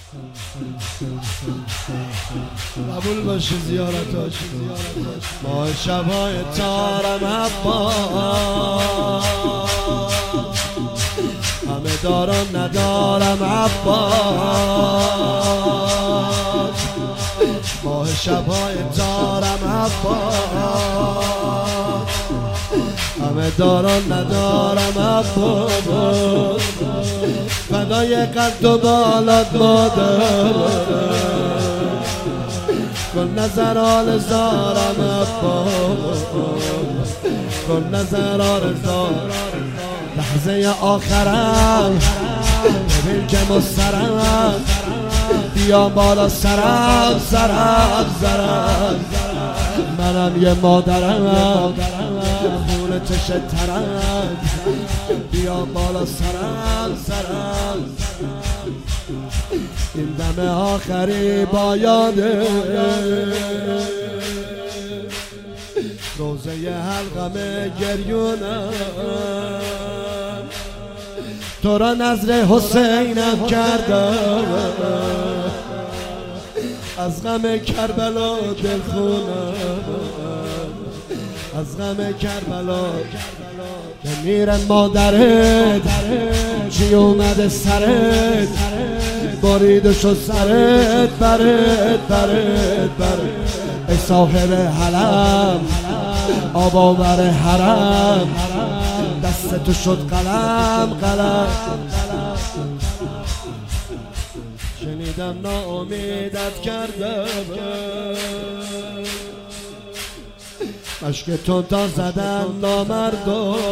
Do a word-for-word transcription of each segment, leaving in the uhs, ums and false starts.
قبول باشه زیارتاش ما شبای تارم عباس همه دارم ندارم عباس ما شبای تارم عباس همه دارم ندارم عباس فدای قد و بالات مادر کن نظر آل زارم عباس کن نظر آل زارم لحظه آخرم ببین که مسترم بیا بالا سرم سرم سرم منم یه مادرم خون چشت ترم بیا بالا سرم سرم این دم آخری با یاده روزه حلقم گریونم تو را نظر حسینم کردم از غم کربلا دل خونم از غم کربلا میرن مادرت چی اومده سرت بریده شد سرت برت برت برت ای صاحب حلم آب آور حرم دست تو شد قلم قلم شنیدم ناامیدت کردم مشک تو تا زدن نامردم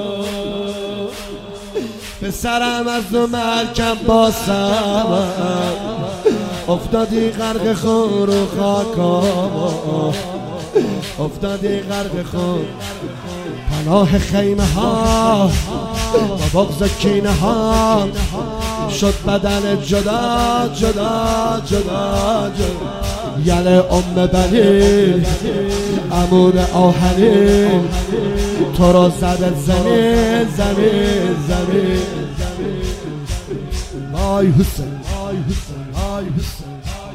به سرم از دو مرکب باسم افتادی غرق خون رو خاکم افتادی غرق خون پناه خیمه ها و بغض کینه ها شد بدن جدا جدا جدا جدا یل ام بنی عمود آهنین تو را زده زمین زمین زمین آی حسین آی حسین آی حسین